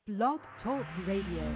Blog Talk Radio.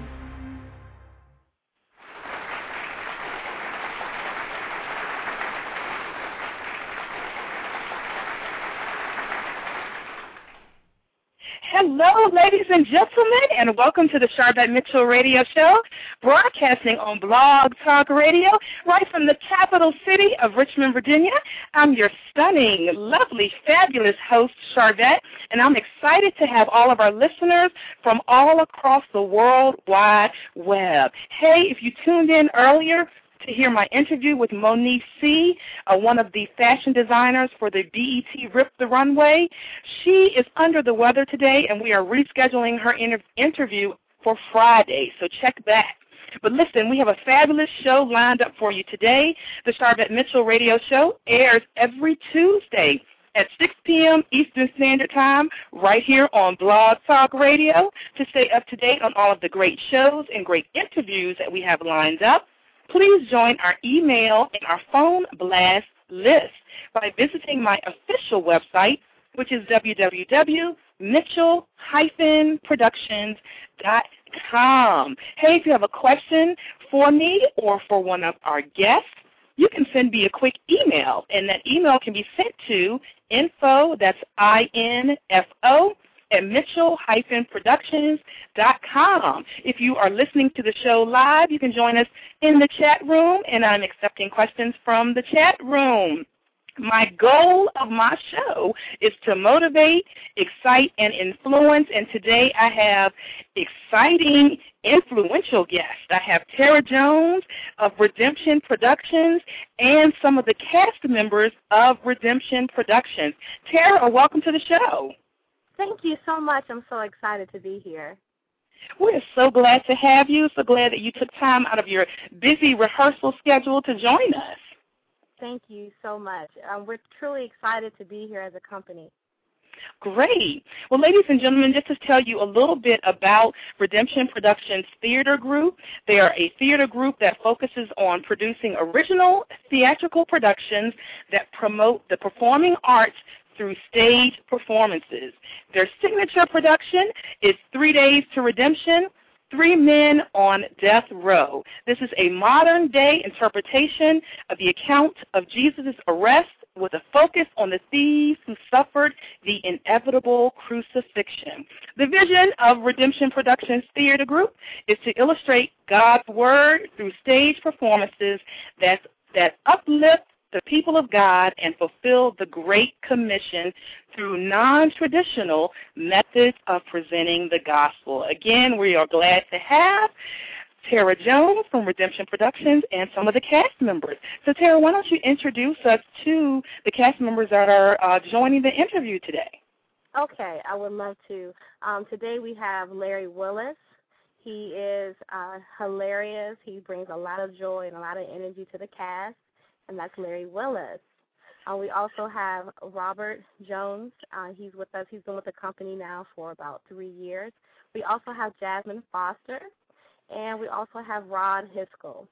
Hello, ladies and gentlemen, and welcome to the Sharvette Mitchell Radio Show, broadcasting on Blog Talk Radio, right from the capital city of Richmond, Virginia. I'm your stunning, lovely, fabulous host, Sharvette, and I'm excited to have all of our listeners from all across the World Wide Web. Hey, if you tuned in earlier to hear my interview with Monique C., one of the fashion designers for the BET Rip the Runway. She is under the weather today, and we are rescheduling her interview for Friday, so check back. But listen, we have a fabulous show lined up for you today. The Sharvette Mitchell Radio Show airs every Tuesday at 6 p.m. Eastern Standard Time right here on Blog Talk Radio. To stay up to date on all of the great shows and great interviews that we have lined up, please join our email and our phone blast list by visiting my official website, which is www.mitchell-productions.com. Hey, if you have a question for me or for one of our guests, you can send me a quick email, and that email can be sent to info, that's I-N-F-O, at mitchell-productions.com. If you are listening to the show live, you can join us in the chat room, and I'm accepting questions from the chat room. My goal of my show is to motivate, excite, and influence, and today I have exciting, influential guests. I have Tara Jones of Redemption Productions and some of the cast members of Redemption Productions. Tara, welcome to the show. Thank you so much. I'm so excited to be here. We're so glad to have you. So glad that you took time out of your busy rehearsal schedule to join us. Thank you so much. We're truly excited to be here as a company. Great. Well, ladies and gentlemen, just to tell you a little bit about Redemption Productions Theater Group, they are a theater group that focuses on producing original theatrical productions that promote the performing arts through stage performances. Their signature production is 3 Days to Redemption, 3 Men on Death Row. This is a modern-day interpretation of the account of Jesus' arrest with a focus on the thieves who suffered the inevitable crucifixion. The vision of Redemption Productions Theater Group is to illustrate God's Word through stage performances that uplift the people of God and fulfill the Great Commission through non-traditional methods of presenting the gospel. Again, we are glad to have Tara Jones from Redemption Productions and some of the cast members. So, Tara, why don't you introduce us to the cast members that are joining the interview today? Okay, I would love to. Today we have Larry Willis. He is hilarious. He brings a lot of joy and a lot of energy to the cast, and that's Larry Willis. We also have Robert Jones. He's with us. He's been with the company now for about 3 years. We also have Jasmine Foster, and we also have Rod Hiskell.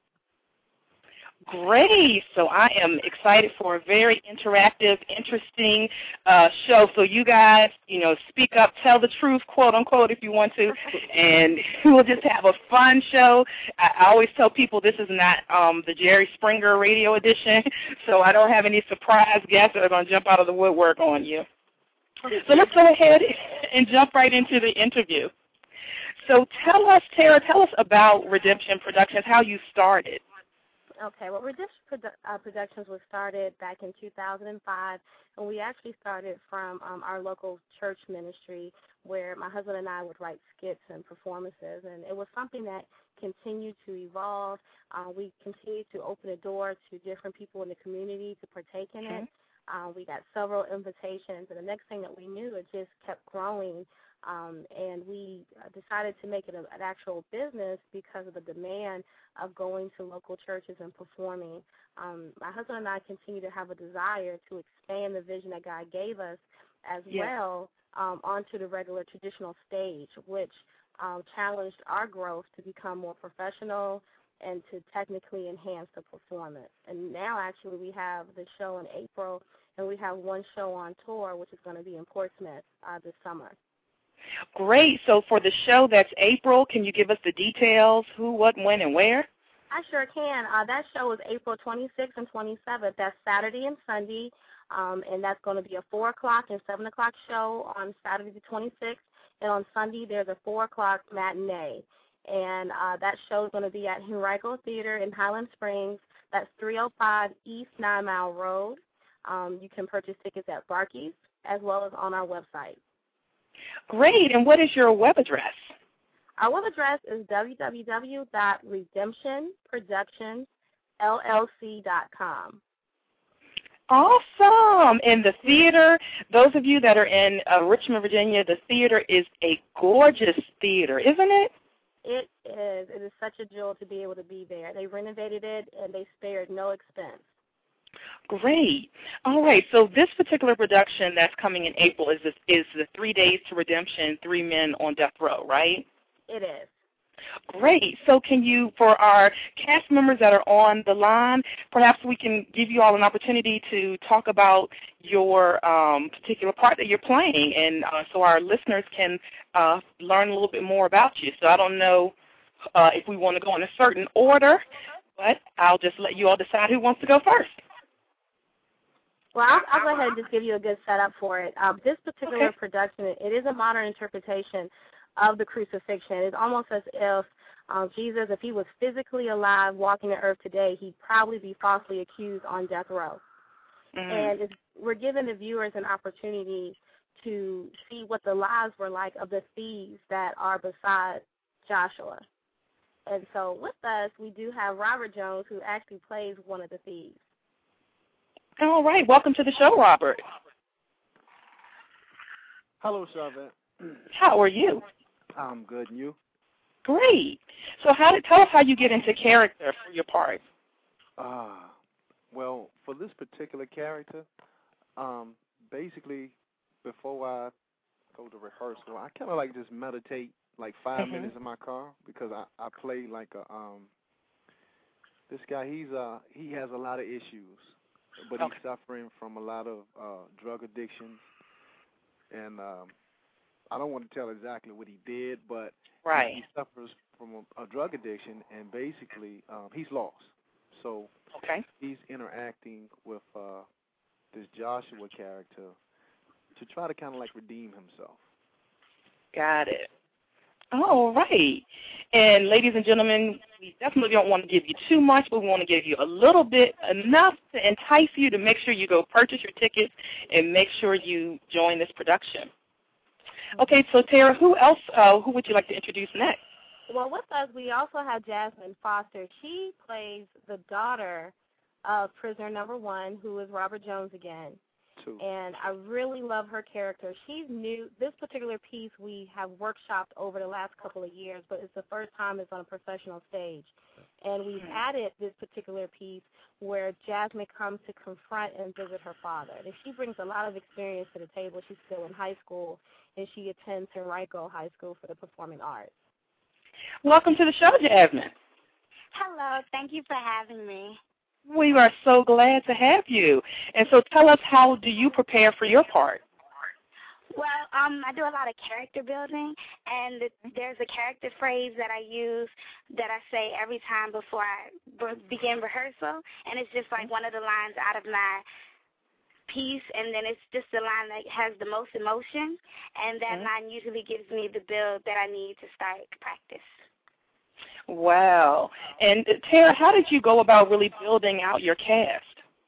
Great. So I am excited for a very interactive, interesting show. So you guys, speak up, tell the truth, quote, unquote, if you want to, and we'll just have a fun show. I always tell people this is not the Jerry Springer radio edition, so I don't have any surprise guests that are going to jump out of the woodwork on you. So let's go ahead and jump right into the interview. So Tara, tell us about Redemption Productions, how you started. Okay, well, Redemption Productions was started back in 2005, and we actually started from our local church ministry where my husband and I would write skits and performances, and it was something that continued to evolve. We continued to open a door to different people in the community to partake in it. We got several invitations, and the next thing that we knew, it just kept growing. And we decided to make it an actual business because of the demand of going to local churches and performing. My husband and I continue to have a desire to expand the vision that God gave us as well onto the regular traditional stage, which challenged our growth to become more professional and to technically enhance the performance. And now actually we have the show in April, and we have one show on tour, which is going to be in Portsmouth this summer. Great. So for the show that's April, can you give us the details, who, what, when, and where? I sure can. That show is April 26th and 27th. That's Saturday and Sunday, and that's going to be a 4 o'clock and 7 o'clock show on Saturday the 26th, and on Sunday there's a 4 o'clock matinee. And that show is going to be at Henrico Theater in Highland Springs. That's 305 East 9 Mile Road. You can purchase tickets at Barkey's as well as on our website. Great. And what is your web address? Our web address is www.redemptionproductionsllc.com. Awesome. And the theater, those of you that are in Richmond, Virginia, the theater is a gorgeous theater, isn't it? It is. It is such a jewel to be able to be there. They renovated it, and they spared no expense. Great. All right. So this particular production that's coming in April is the 3 Days to Redemption, 3 Men on Death Row, right? It is. Great. So can you, for our cast members that are on the line, perhaps we can give you all an opportunity to talk about your particular part that you're playing, and so our listeners can learn a little bit more about you. So I don't know if we want to go in a certain order, but I'll just let you all decide who wants to go first. Well, I'll go ahead and just give you a good setup for it. This particular production, it is a modern interpretation of the crucifixion. It's almost as if Jesus, if he was physically alive walking the earth today, he'd probably be falsely accused on death row. And we're giving the viewers an opportunity to see what the lives were like of the thieves that are beside Joshua. And so with us, we do have Robert Jones, who actually plays one of the thieves. All right. Welcome to the show, Robert. Hello, Charvette. How are you? I'm good, and you? Great. So tell us how you get into character for your part. Well, for this particular character, basically, before I go to rehearsal, I kind of like just meditate like 5 minutes in my car, because I play like this guy. He has a lot of issues, but he's suffering from a lot of drug addictions, and I don't want to tell exactly what he did, but he suffers from a drug addiction, and basically he's lost. So he's interacting with this Joshua character to try to kind of like redeem himself. Got it. All right. And ladies and gentlemen, we definitely don't want to give you too much, but we want to give you a little bit, enough to entice you to make sure you go purchase your tickets and make sure you join this production. Okay, so Tara, who else, who would you like to introduce next? Well, with us, we also have Jasmine Foster. She plays the daughter of prisoner number 1, who is Robert Jones again. And I really love her character. She's new. This particular piece we have workshopped over the last couple of years, but it's the first time it's on a professional stage. And we've added this particular piece where Jasmine comes to confront and visit her father. And she brings a lot of experience to the table. She's still in high school, and she attends Henrico High School for the Performing Arts. Welcome to the show, Jasmine. Hello. Thank you for having me. We are so glad to have you. And so tell us, how do you prepare for your part? Well, I do a lot of character building, and there's a character phrase that I use that I say every time before I begin rehearsal, and it's just like one of the lines out of my piece, and then it's just the line that has the most emotion, and that line usually gives me the build that I need to start practice. Wow. And Tara, how did you go about really building out your cast?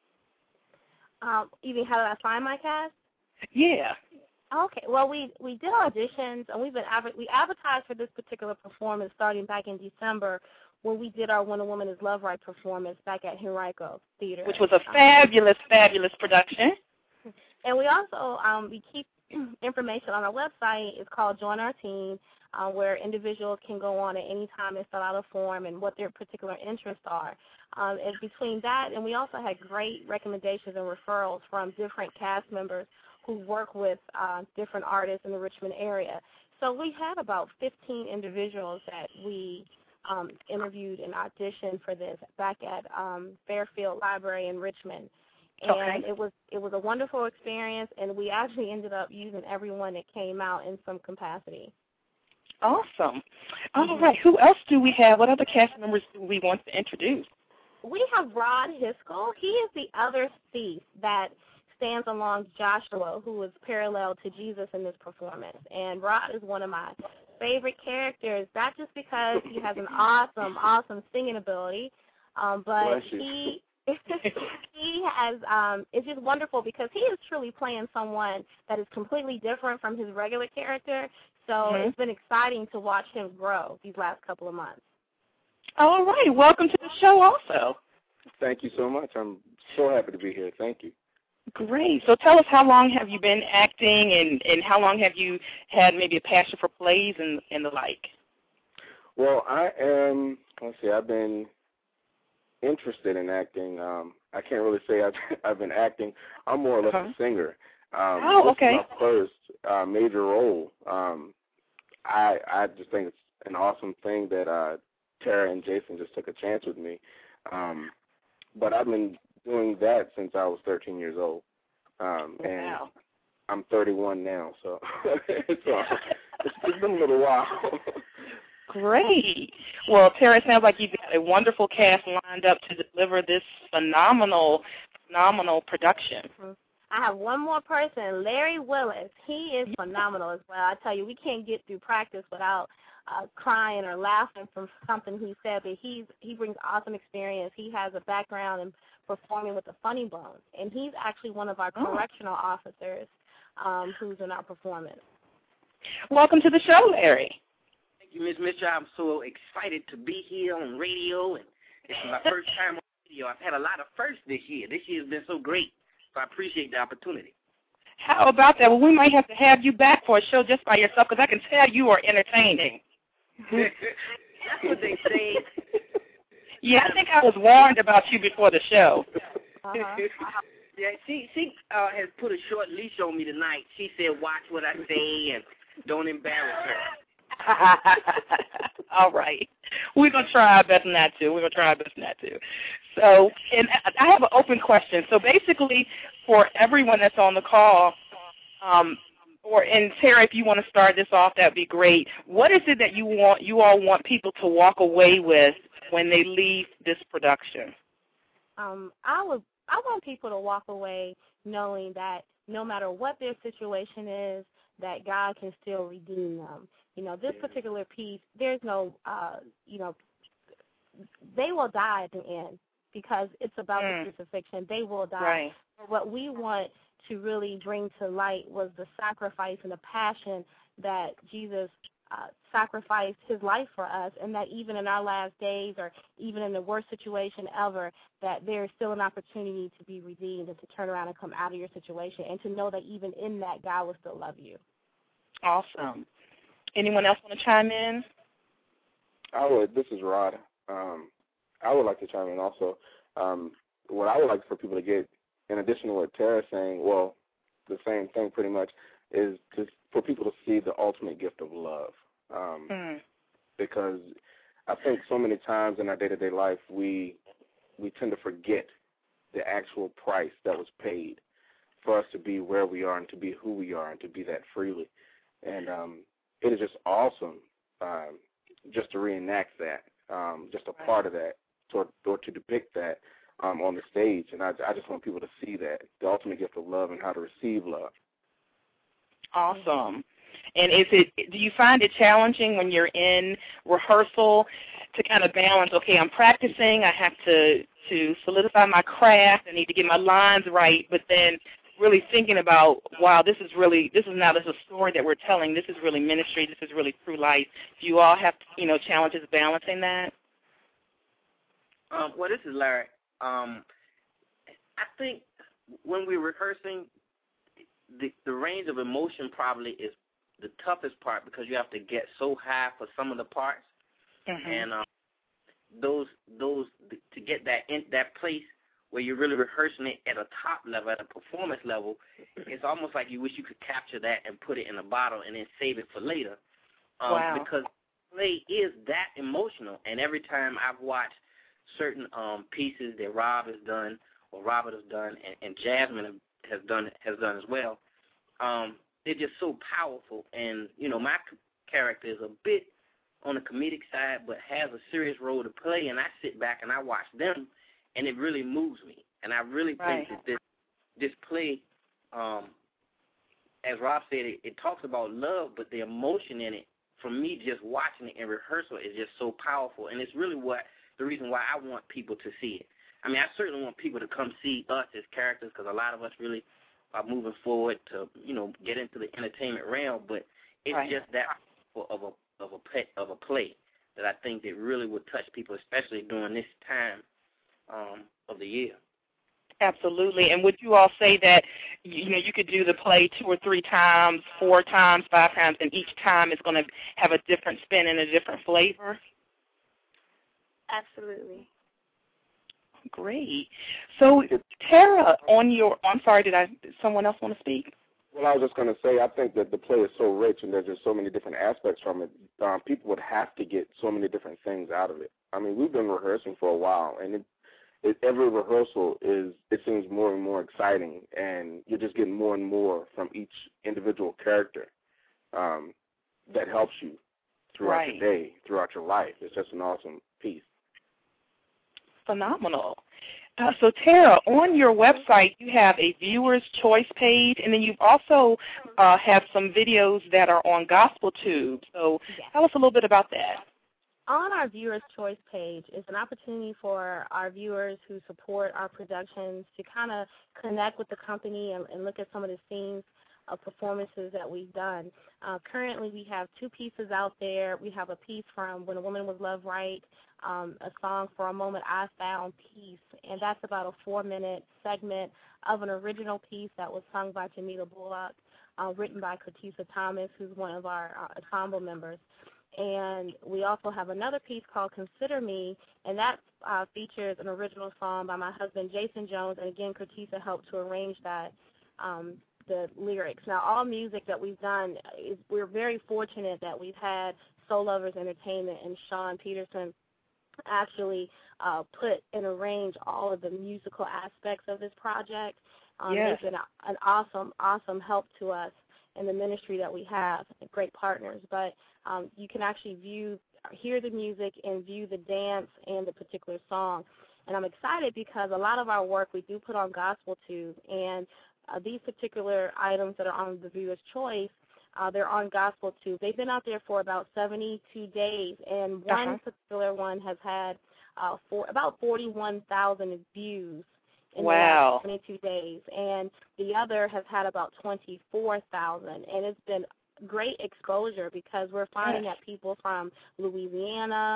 You mean how did I find my cast? Yeah. Okay. Well, we did auditions, and we advertised for this particular performance starting back in December when we did our When a Woman Is Love Right performance back at Henrico Theater. Which was a fabulous, fabulous production. And we also we keep information on our website. It's called Join Our Team, where individuals can go on at any time and fill out a form and what their particular interests are. And between that, and we also had great recommendations and referrals from different cast members who work with different artists in the Richmond area. So we had about 15 individuals that we interviewed and auditioned for this back at Fairfield Library in Richmond. And it was a wonderful experience, and we actually ended up using everyone that came out in some capacity. Awesome. All right. Who else do we have? What other cast members do we want to introduce? We have Rod Hiskel. He is the other thief that stands along Joshua, who is parallel to Jesus in this performance. And Rod is one of my favorite characters, not just because he has an awesome singing ability, but he has, it's just wonderful because he is truly playing someone that is completely different from his regular character. So it's been exciting to watch him grow these last couple of months. All right. Welcome to the show also. Thank you so much. I'm so happy to be here. Thank you. Great. So tell us, how long have you been acting, and how long have you had maybe a passion for plays and the like? Well, I've been interested in acting. I can't really say I've been acting. I'm more or less a singer. This is my first major role. I just think it's an awesome thing that Tara and Jason just took a chance with me. But I've been doing that since I was 13 years old. And I'm 31 now, so it's been a little while. Great. Well, Tara, it sounds like you've got a wonderful cast lined up to deliver this phenomenal production. I have one more person, Larry Willis. He is phenomenal as well. I tell you, we can't get through practice without crying or laughing from something he said, but he brings awesome experience. He has a background in performing with the Funny Bones, and he's actually one of our correctional officers who's in our performance. Welcome to the show, Larry. Thank you, Ms. Mitchell. I'm so excited to be here on radio, and this is my first time on radio. I've had a lot of firsts this year. This year has been so great, so I appreciate the opportunity. How about that? Well, we might have to have you back for a show just by yourself, because I can tell you are entertaining. That's what they say. Yeah, I think I was warned about you before the show. Yeah, she has put a short leash on me tonight. She said, watch what I say and don't embarrass her. All right. We're going to try our best not to. So, and I have an open question. So basically, for everyone that's on the call, and Tara, if you want to start this off, that would be great. What is it that you all want people to walk away with when they leave this production? I want people to walk away knowing that no matter what their situation is, that God can still redeem them. You know, this particular piece, there's no, they will die at the end because it's about the crucifixion. They will die. Right. But what we want to really bring to light was the sacrifice and the passion that Jesus sacrificed his life for us, and that even in our last days or even in the worst situation ever, that there is still an opportunity to be redeemed and to turn around and come out of your situation, and to know that even in that, God will still love you. Awesome. Anyone else want to chime in? I would. This is Rod. I would like to chime in also. What I would like for people to get, in addition to what Tara's saying, well, the same thing pretty much, is for people to see the ultimate gift of love. Because I think so many times in our day-to-day life we tend to forget the actual price that was paid for us to be where we are and to be who we are and to be that freely. And it is just awesome just to reenact that, just a part of that, or to depict that on the stage. And I just want people to see that, the ultimate gift of love and how to receive love. Awesome. And do you find it challenging when you're in rehearsal to kind of balance, okay, I'm practicing, I have to solidify my craft, I need to get my lines right, but then really thinking about, wow, this is a story that we're telling, this is really ministry, this is really true life. Do you all have, challenges balancing that? Well, this is Larry. I think when we're rehearsing, the range of emotion probably is the toughest part, because you have to get so high for some of the parts, and those to get that place where you're really rehearsing it at a top level, at a performance level, it's almost like you wish you could capture that and put it in a bottle and then save it for later. Wow. Because play is that emotional, and every time I've watched certain pieces that Rob has done what Robert has done, and Jasmine has done as well. They're just so powerful, and my character is a bit on the comedic side, but has a serious role to play, and I sit back and I watch them, and it really moves me. And I really think that this play, as Rob said, it talks about love, but the emotion in it, for me, just watching it in rehearsal is just so powerful, and it's really the reason why I want people to see it. I mean, I certainly want people to come see us as characters, because a lot of us really are moving forward to, get into the entertainment realm, but it's just that of a play that I think that really would touch people, especially during this time of the year. Absolutely. And would you all say that, you could do the play 2 or 3 times, 4 times, 5 times, and each time it's going to have a different spin and a different flavor? Absolutely. Great. So, Tara, I'm sorry, did someone else want to speak? Well, I was just going to say, I think that the play is so rich and there's just so many different aspects from it. People would have to get so many different things out of it. I mean, we've been rehearsing for a while, and every rehearsal it seems more and more exciting, and you're just getting more and more from each individual character that helps you throughout your day, throughout your life. It's just an awesome piece. Phenomenal. So, Tara, on your website, you have a viewer's choice page, and then you also have some videos that are on GospelTube. So tell us a little bit about that. On our Viewers' Choice page is an opportunity for our viewers who support our productions to kind of connect with the company and look at some of the scenes of performances that we've done. Currently, we have 2 pieces out there. We have a piece from When a Woman Was Loved Right, a song For a Moment I Found Peace, and that's about a 4-minute segment of an original piece that was sung by Jamila Bullock, written by Katisa Thomas, who's one of our ensemble members. And we also have another piece called Consider Me, and that features an original song by my husband, Jason Jones, and again, Katisa helped to arrange that, the lyrics. Now, all music that we've done, we're very fortunate that we've had Soul Lovers Entertainment and Sean Peterson actually put and arrange all of the musical aspects of this project. They've been an awesome help to us in the ministry that we have, great partners. But you can actually hear the music and view the dance and the particular song. And I'm excited because a lot of our work we do put on GospelTube, and these particular items that are on the Viewer's Choice, they're on GospelTube. They've been out there for about 72 days, and one particular one has had about 41,000 views in the last 22 days, and the other has had about 24,000, and it's been great exposure because we're finding that people from Louisiana,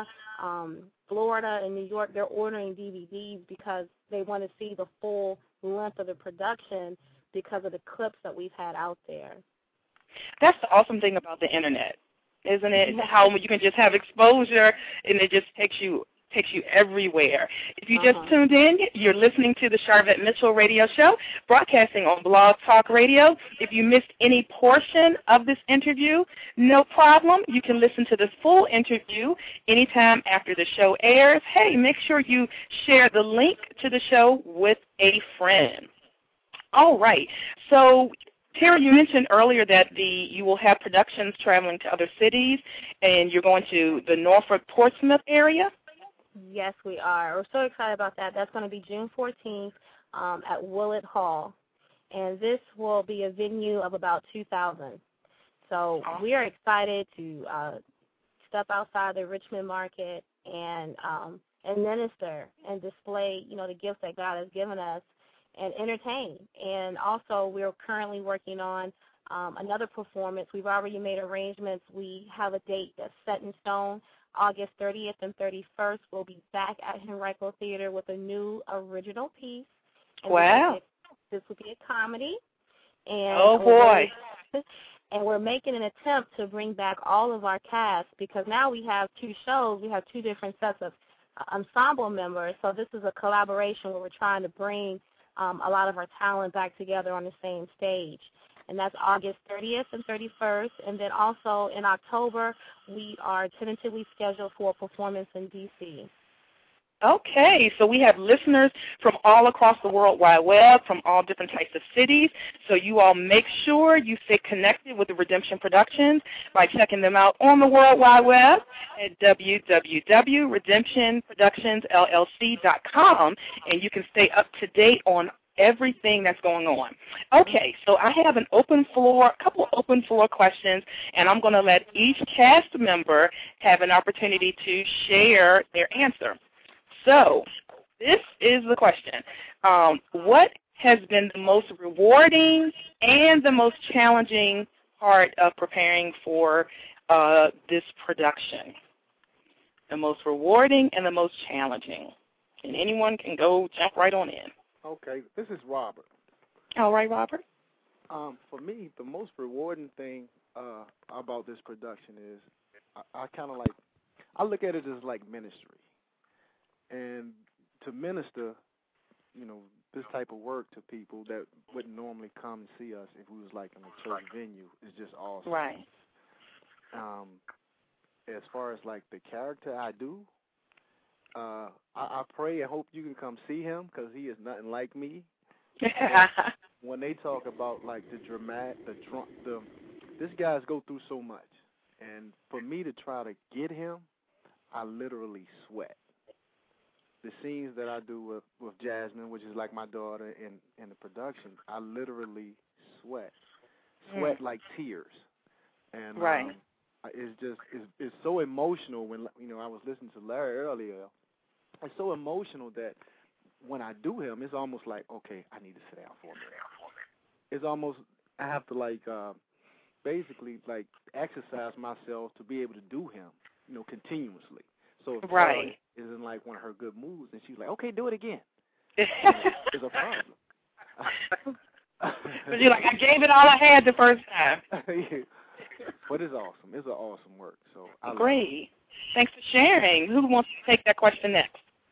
Florida, and New York, they're ordering DVDs because they want to see the full length of the production because of the clips that we've had out there. That's the awesome thing about the Internet, isn't it? How you can just have exposure, and it just takes you everywhere. If you just tuned in, you're listening to the Sharvette Mitchell Radio Show, broadcasting on Blog Talk Radio. If you missed any portion of this interview, no problem. You can listen to the full interview anytime after the show airs. Hey, make sure you share the link to the show with a friend. All right. So, Tara, you mentioned earlier that you will have productions traveling to other cities, and you're going to the Norfolk Portsmouth area? Yes, we are. We're so excited about that. That's going to be June 14th at Willett Hall, and this will be a venue of about 2,000. So we are excited to step outside the Richmond market and minister and display, the gifts that God has given us and entertain. And also we're currently working on another performance. We've already made arrangements. We have a date that's set in stone. August 30th and 31st, we'll be back at Henrico Theater with a new original piece. And this will be a comedy. And oh, boy. And we're making an attempt to bring back all of our cast because now we have 2 shows. We have 2 different sets of ensemble members. So this is a collaboration where we're trying to bring a lot of our talent back together on the same stage. And that's August 30th and 31st. And then also in October, we are tentatively scheduled for a performance in D.C. Okay, so we have listeners from all across the World Wide Web, from all different types of cities. So you all make sure you stay connected with the Redemption Productions by checking them out on the World Wide Web at www.redemptionproductionsllc.com, and you can stay up to date on everything that's going on. Okay, so I have a couple of open floor questions, and I'm going to let each cast member have an opportunity to share their answer. So this is the question. What has been the most rewarding and the most challenging part of preparing for this production? The most rewarding and the most challenging. And anyone can go jump right on in. Okay, this is Robert. All right, Robert. For me, the most rewarding thing about this production is I kind of I look at it as like ministry. And to minister, this type of work to people that wouldn't normally come and see us if we was like in a church venue is just awesome. Right. As far as like the character I do, I pray and hope you can come see him because he is nothing like me. When they talk about like this guy's go through so much, and for me to try to get him, I literally sweat. The scenes that I do with Jasmine, which is like my daughter in the production, I literally sweat like tears, and right. It's so emotional. When I was listening to Larry earlier, it's so emotional that when I do him, it's almost like, okay, I need to sit down for a minute. It's almost I have to basically exercise myself to be able to do him, continuously. So if Tara is in like one of her good moods, and she's like, okay, do it again. It's a problem. But you're like, I gave it all I had the first time. But it's awesome. It's an awesome work. So Great. Thanks for sharing. Who wants to take that question next?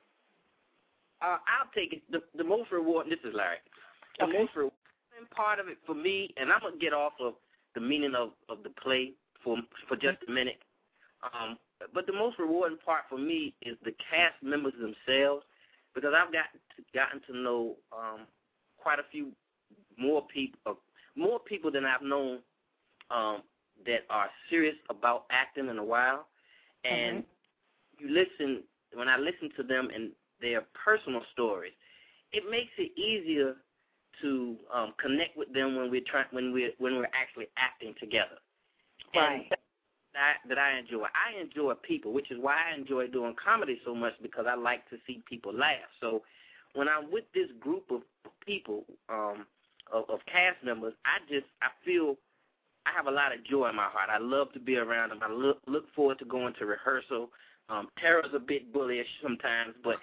I'll take it. The most rewarding, this is Larry. The most rewarding part of it for me, and I'm going to get off of the meaning of the play for just a minute. But the most rewarding part for me is the cast members themselves, because I've gotten to know quite a few more people than I've known that are serious about acting in a while. And when I listen to them and their personal stories, it makes it easier to connect with them when we're actually acting together. Right. And that I enjoy. I enjoy people, which is why I enjoy doing comedy so much, because I like to see people laugh. So when I'm with this group of people, of cast members, I feel I have a lot of joy in my heart. I love to be around them. I look forward to going to rehearsal. Tara's a bit bullyish sometimes, but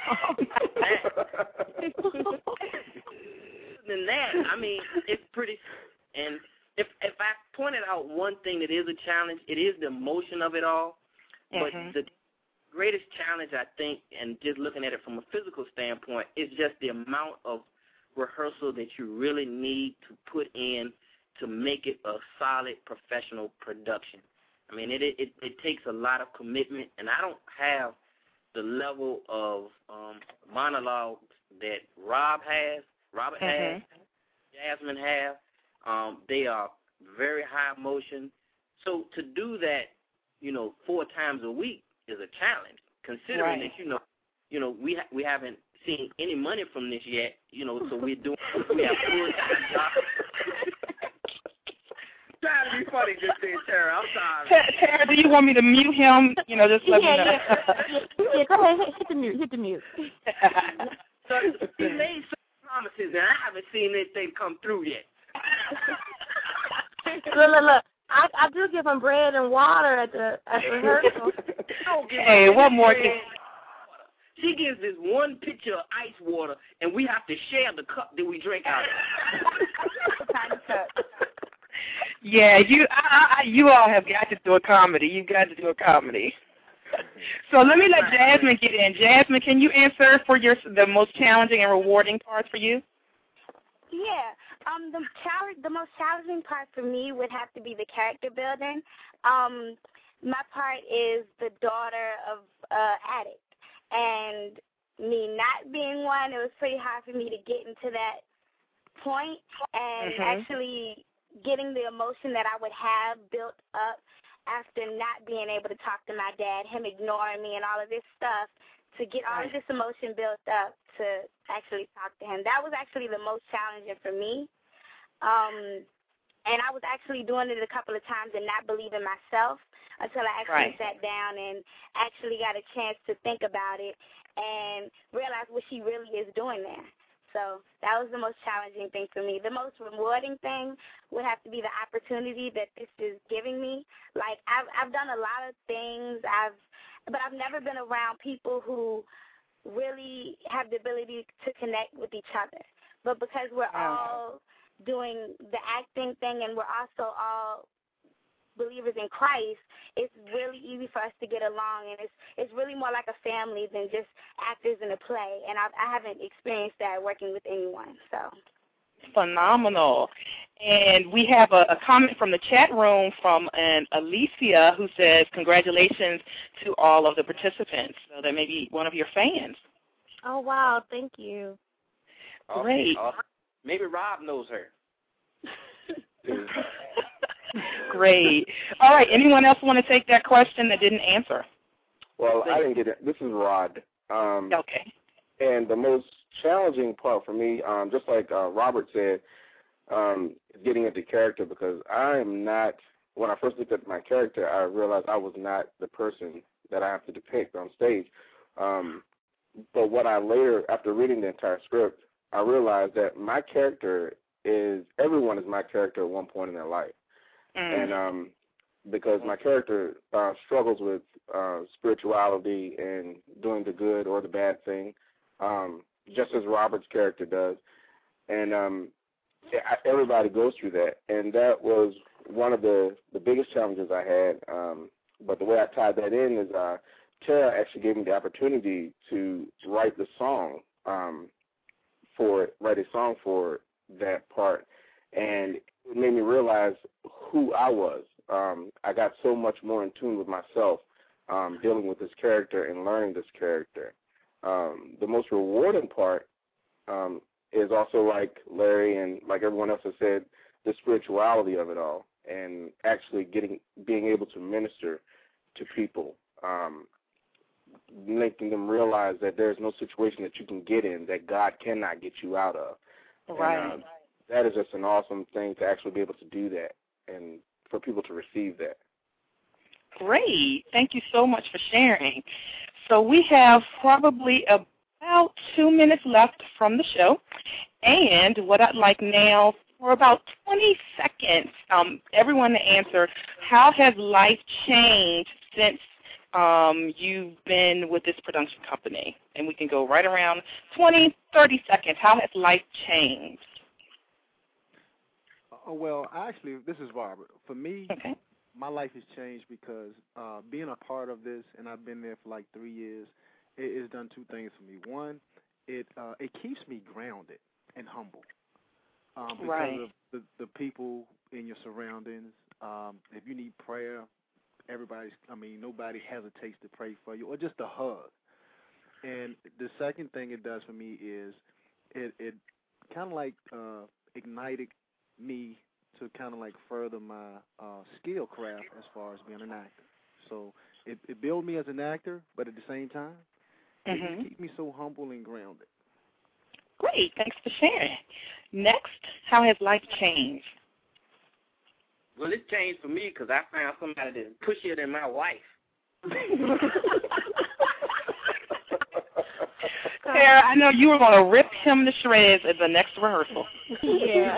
than that, I mean, it's pretty. And if I pointed out one thing that is a challenge, it is the emotion of it all. But the greatest challenge, I think, and just looking at it from a physical standpoint, is just the amount of rehearsal that you really need to put in to make it a solid professional production. I mean, it takes a lot of commitment, and I don't have the level of monologue that Robert has, Jasmine have. They are very high emotion. So to do that, 4 times a week is a challenge, considering that, we haven't seen any money from this yet, so we have full-time jobs. Trying to be funny just there, Tara. I'm sorry. Tara, do you want me to mute him? Just let me know. Yeah, go ahead. Hit the mute. So he made some promises, and I haven't seen anything come through yet. Look. I do give him bread and water at the rehearsal. Hey, one more thing. She gives this one pitcher of ice water, and we have to share the cup that we drink out of. Yeah, you all have got to do a comedy. You've got to do a comedy. So let me let Jasmine get in. Jasmine, can you answer for the most challenging and rewarding parts for you? Yeah. The most challenging part for me would have to be the character building. My part is the daughter of addict, and me not being one, it was pretty hard for me to get into that point and actually getting the emotion that I would have built up after not being able to talk to my dad, him ignoring me and all of this stuff, to get all of this emotion built up to actually talk to him. That was actually the most challenging for me. And I was actually doing it a couple of times and not believing myself until I actually sat down and actually got a chance to think about it and realize what she really is doing there. So that was the most challenging thing for me. The most rewarding thing would have to be the opportunity that this is giving me. Like, I've done a lot of things, but I've never been around people who really have the ability to connect with each other. But because we're all doing the acting thing and we're also all believers in Christ, it's really easy for us to get along, and it's really more like a family than just actors in a play, and I haven't experienced that working with anyone. So phenomenal. And we have a comment from the chat room from an Alicia who says, congratulations to all of the participants. So that may be one of your fans. Oh, wow. Thank you. Great. Maybe Rob knows her. Great. All right. Anyone else want to take that question that didn't answer? Well, I didn't get it. This is Rod. Okay. And the most challenging part for me, just like Robert said, getting into character, because I am not, when I first looked at my character, I realized I was not the person that I have to depict on stage. But what I later, after reading the entire script, I realized that my character everyone is my character at one point in their life. And because my character struggles with spirituality and doing the good or the bad thing, just as Robert's character does. And everybody goes through that. And that was one of the biggest challenges I had. But the way I tied that in is Tara actually gave me the opportunity to write a song for that part. And it made me realize who I was. I got so much more in tune with myself dealing with this character and learning this character. The most rewarding part is also, like Larry and like everyone else has said, the spirituality of it all, and actually being able to minister to people, making them realize that there's no situation that you can get in that God cannot get you out of. Right. And, that is just an awesome thing to actually be able to do that and for people to receive that. Great. Thank you so much for sharing. So we have probably about 2 minutes left from the show. And what I'd like now, for about 20 seconds, everyone to answer, how has life changed since you've been with this production company? And we can go right around 20, 30 seconds. How has life changed? Well, actually, this is Robert. For me, my life has changed because being a part of this, and I've been there for like 3 years, it has done two things for me. One, it keeps me grounded and humble because of the people in your surroundings. If you need prayer, nobody hesitates to pray for you, or just a hug. And the second thing it does for me is it kind of like ignited me to kind of like further my skill craft as far as being an actor. So it built me as an actor, but at the same time, it keeps me so humble and grounded. Great. Thanks for sharing. Next, how has life changed? Well, it changed for me because I found somebody that's pushier than my wife. Sarah, I know you were going to rip him to shreds at the next rehearsal. Yeah.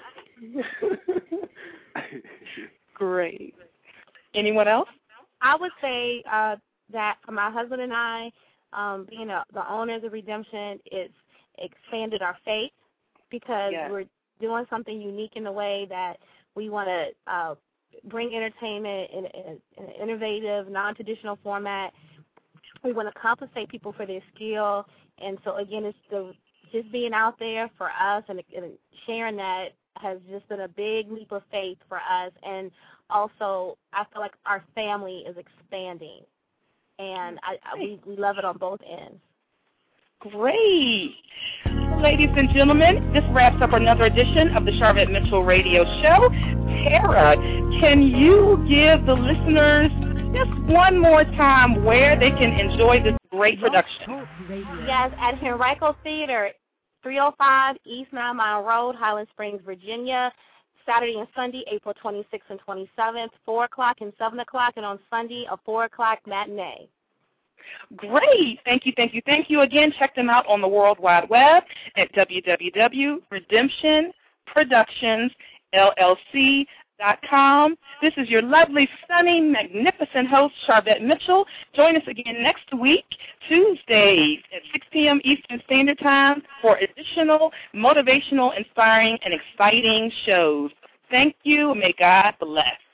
Great. Anyone else? I would say that for my husband and I, being the owners of Redemption, it's expanded our faith because we're doing something unique in the way that we want to bring entertainment in an innovative, non-traditional format. We want to compensate people for their skill. And so, again, it's just being out there for us and sharing that has just been a big leap of faith for us. And also, I feel like our family is expanding. And we love it on both ends. Great. Ladies and gentlemen, this wraps up another edition of the Sharvette Mitchell Radio Show. Tara, can you give the listeners just one more time where they can enjoy this great production? Yes, at Henrico Theater, 305 East 9 Mile Road, Highland Springs, Virginia, Saturday and Sunday, April 26th and 27th, 4 o'clock and 7 o'clock, and on Sunday, a 4 o'clock matinee. Great. Thank you, thank you, thank you. Again, check them out on the World Wide Web at www.redemptionproductionsllc.com. This is your lovely, sunny, magnificent host, Sharvette Mitchell. Join us again next week, Tuesdays at 6 p.m. Eastern Standard Time for additional motivational, inspiring, and exciting shows. Thank you, and may God bless.